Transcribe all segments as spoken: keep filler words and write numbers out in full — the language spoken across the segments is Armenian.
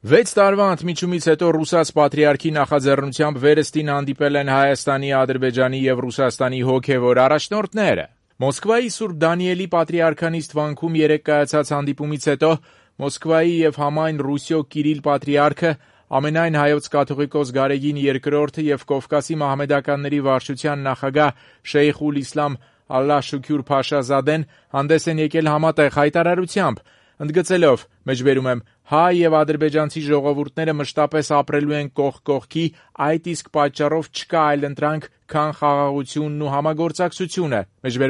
Վեց տարվա ընդմիջումից հետո ռուսաց պատրիարքի նախաձեռնությամբ վերստին հանդիպել են Հայաստանի, Ադրբեջանի և Ռուսաստանի հոգևոր առաջնորդները։ Մոսկվայի Սուրբ Դանիելի պատրիարքանիստ վանքում երեկ կայացած հանդիպումից հետո Մոսկվայի և համայն Ռուսիո Կիրիլ պատրիարքը, ամենայն հայոց կաթողիկոս Գարեգին երկրորդը և Կովկասի մահմեդականների վարչության նախագահ Շեյխ ուլ-Իսլամ Ալլահ Շուքյուր Փաշազադեն հանդես են եկել համատեղ հայտարարությամբ, ընդգծելով. «Հայ և ադրբեջանցի ժողովուրդները մշտապես ապրելու են կողք կողքի, այդ իսկ պատճառով չկա այլ ընտրանք, քան խաղաղությունն ու համագործակցությունը»։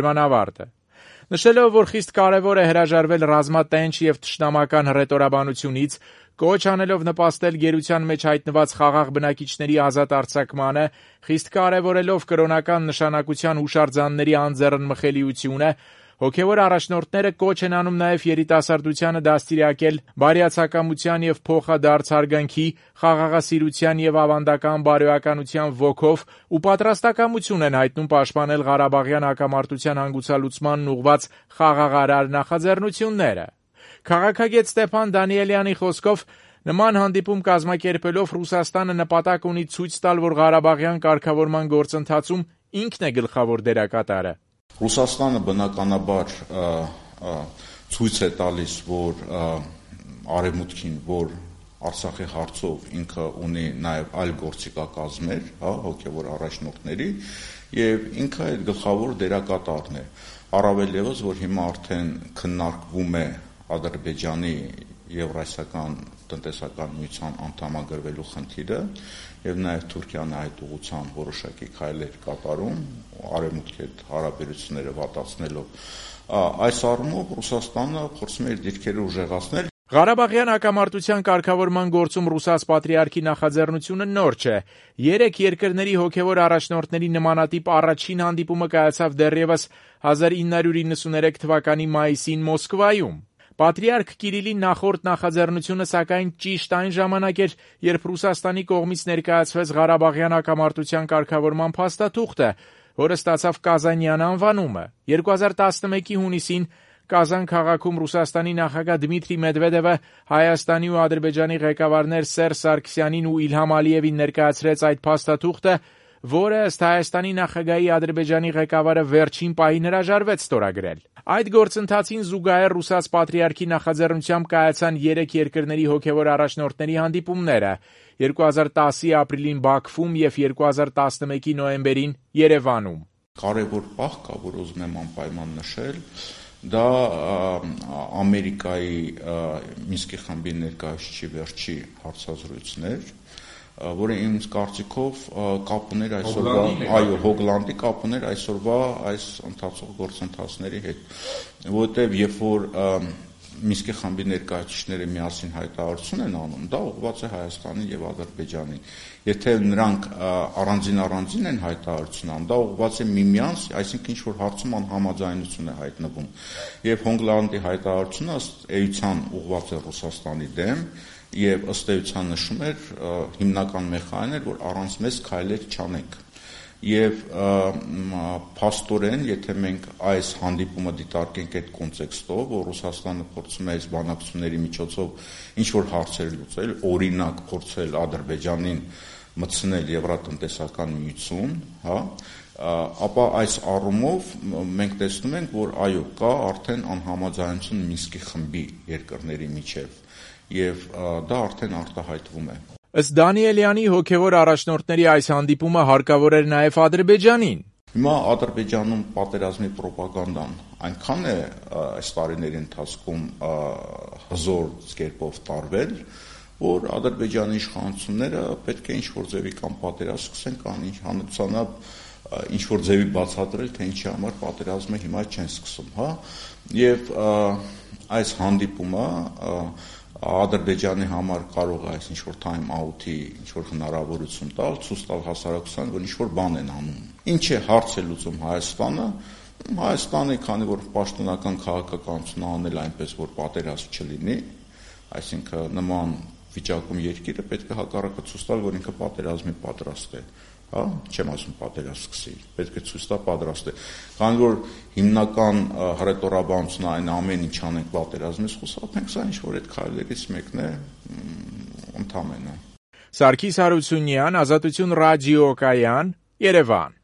Նշելով, որ խիստ կարևոր է հրաժարվել ռազմատենչ և թշնամական հռետորաբանությունից, կոչ անելով նպաստել գերության մեջ հայտնված խաղաղ բնակիչների ազատ արձակմանը, խիստ կարևորելով կրոնական նշանակության հուշարձանների անձեռնմխելիությունը, հոգևոր առաջնորդները կոչ են անում նաև երիտասարդությանը դաստիարակել բարյացակամության և փոխադարձ հարգանքի, խաղաղասիրության և ավանդական բարոյականության ոգով ու պատրաստակամություն են հայտնում պաշտպանել Ղարաբաղյան հակամարտության հանգուցալուծմանն ուղղված խաղաղարար նախաձեռնությունները։ Քաղաքագետ Ստեփան Դանիելյանի խոսքով, նման հանդիպում կազմակերպելով Ռուսաստանը նպատակ ունի ցույց տալ, որ Ղարաբաղյան կարգավորման գործընթացում ինքն է գլխավոր դերակատարը։ Ռուսաստանը բնականաբար ցույց է տալիս, որ արևմուտքին, որ Արցախի հարցով ինքը ունի նաև այլ գործիքակազմեր, հոգևոր առաջնորդների, եւ ինքը այդ գլխավոր դերակատարն է։ Առավել ևս, որ հիմա արդեն քննարկվում է Ադրբեջանի Եվրասիական տնտեսական միության անդամագրվելու խնդիրը եւ նաեւ Թուրքիան այդ ուղղությամբ որոշակի քայլեր կատարում արևմուտքի հետ հարաբերությունները վատացնելով։ Այս առումով Ռուսաստանը փորձում է իր դիրքերը ուժեղացնել։ Ղարաբաղյան հակամարտության կարգավորման գործում ռուսաց պատրիարքի նախաձեռնությունը նոր չէ։ Երեք երկրների հոգևոր առաջնորդների նմանատիպ առաջին հանդիպումը կայացավ դեռևս հազար ինը հարյուր իննսուներեք թվականի մայիսին Մոսկվայում։ Պատրիարք Կիրիլի նախորդ նախաձեռնությունը, սակայն, ճիշտ այն ժամանակ էր, երբ Ռուսաստանի կողմից ներկայացվեց Ղարաբաղյան հակամարտության կարգավորման փաստաթուղթը, որը ստացավ Կազանյան անվանումը։ երկու հազար տասնմեկի հունիսին Կազան քաղաքում Ռուսաստանի նախագահ Դմիտրի Մեդվեդևը Հայաստանի ու Ադրբեջանի ղեկավարներ Սերժ Սարգսյանին ու Իլհամ Ալիևին ներկայացրեց այդ փաստաթուղթը, որը ըստ Հայաստանի նախագահի Ադրբեջանի ղեկավարը վերջին պահին հրաժարվեց ստորագրել։ Այդ գործընթացին զուգահեռ ռուսաց պատրիարքի նախաձեռնությամբ կայացան երեք երկրների հոգևոր առաջնորդների հանդիպումները՝ երկու հազար տասի ապրիլին Բաքվում և երկու հազար տասնմեկի նոյեմբերին Երևանում։ Կարևոր պահ կա, որ ուզում եմ անպայման նշել, դա Ամերիկայի Մինսկի խմբի ներկայացուցիչի վերջի հարցազրույցն էր, որը իմ կարծիքով կապ ուներ այսօրվա, այո, Հոգլանդի կապ ուներ այսօրվա այս ընթացող գործընթացների հետ, որովհետև երբ որ Մինսկի խմբի ներկայացուցիչները միասին հայտարարություն են անում, դա ուղղված է Հայաստանին եւ Ադրբեջանին։ Եթե նրանք առանձին-առանձին են հայտարարություն անում, դա ուղղված է միմյանց, այսինքն ինչ-որ հարցում անհամաձայնություն է հայտնվում։ Եվ Հոգլանդի հայտարարությունը ըստ էության ուղղված է Ռուսաստանի դեմ եւ ըստ էության նշում էր հիմնական մեխանիզմն էր, որ առանց մեզ քայլեր չանենք։ Եվ փաստորեն, եթե մենք այս հանդիպումը դիտարկենք այդ կոնտեքստով, որ Ռուսաստանը փորձում է այս բանակցությունների միջոցով ինչ-որ հարցեր լուծել, օրինակ փորձել Ադրբեջանին մտցնել Եվրատնտեսական միություն, հա, ապա այս առումով մենք տեսնում ենք, որ այո, կա արդեն անհամաձայնություն Մինսկի խմբի երկրների միջև, եւ դա արդեն արտահայտվում է։ Ըստ Դանիելյանի, հոգևոր առաջնորդների այս հանդիպումը հարկավոր էր նաև Ադրբեջանին։ Հիմա Ադրբեջանում պատերազմի պրոպագանդան այնքան է այս տարիների ընթացքում հզոր կերպով տարվել, որ Ադրբեջանի իշխանությունները պետք է ինչ-որ ձևի կամ պատերազմ սկսեն, կամ ինչ հանրությունով ինչ-որ ձևի բացատրել, թե ինչի համար պատերազմը հիմա չեն սկսում, հա։ Եվ այս հանդիպումը Ադրբեջանի համար կարող է այս ինչ-որ time out-ի ինչ-որ հնարավորություն տալ, ցույց տալ հասարակությանը, որ ինչ-որ բան են անում։ Ինչ է հարց է լուծում Հայաստանը։ Հայաստանը, քանի որ պաշտոնական քաղաքականություն անել այնպես, որ պատերազմ չլինի, այսինքն նման վիճակում երկիրը պետք է հակառակը ցույց տալ, որ ինքը պատերազմի պատրաստ է։ Հա, չեմ ասում պատերազմ սկսի, պետք է ցույց տա պատրաստ է։ Քանի որ հիմնական հռետորաբանությունը այն ամեն ինչ անենք պատերազմից խուսափենք, սա ինչ որ այդ քայլերից մեկն է, ընդամենը։ Սարգիս Հարությունյան, Ազատություն ռադիոկայան, Երևան։